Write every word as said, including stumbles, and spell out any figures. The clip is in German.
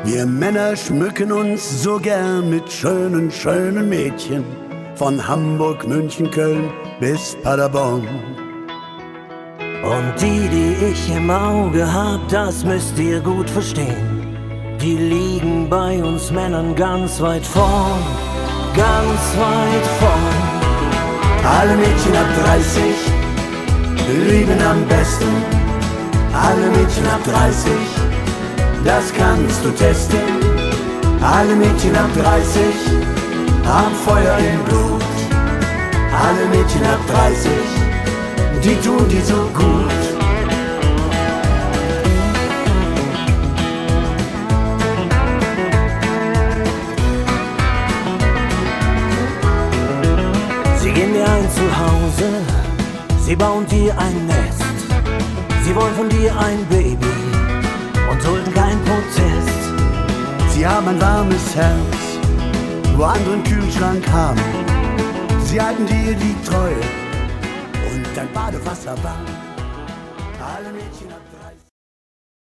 Wir Männer schmücken uns so gern mit schönen, schönen Mädchen. Von Hamburg, München, Köln bis Paderborn. Und die, die ich im Auge hab, das müsst ihr gut verstehen, die liegen bei uns Männern ganz weit vorn, ganz weit vorn. Alle Mädchen ab dreißig lieben am besten. Alle Mädchen ab dreißig, das kannst du testen. Alle Mädchen ab dreißig haben Feuer im Blut. Alle Mädchen ab dreißig, die tun dir so gut. Sie geben dir ein Zuhause, sie bauen dir ein Nest. Sie wollen von dir ein Baby und dulden keinen Protest. Sie haben ein warmes Herz, wo andere einen Kühlschrank haben. Sie halten dir die Treue und dein Badewasser warm. Alle Mädchen ab dreißig.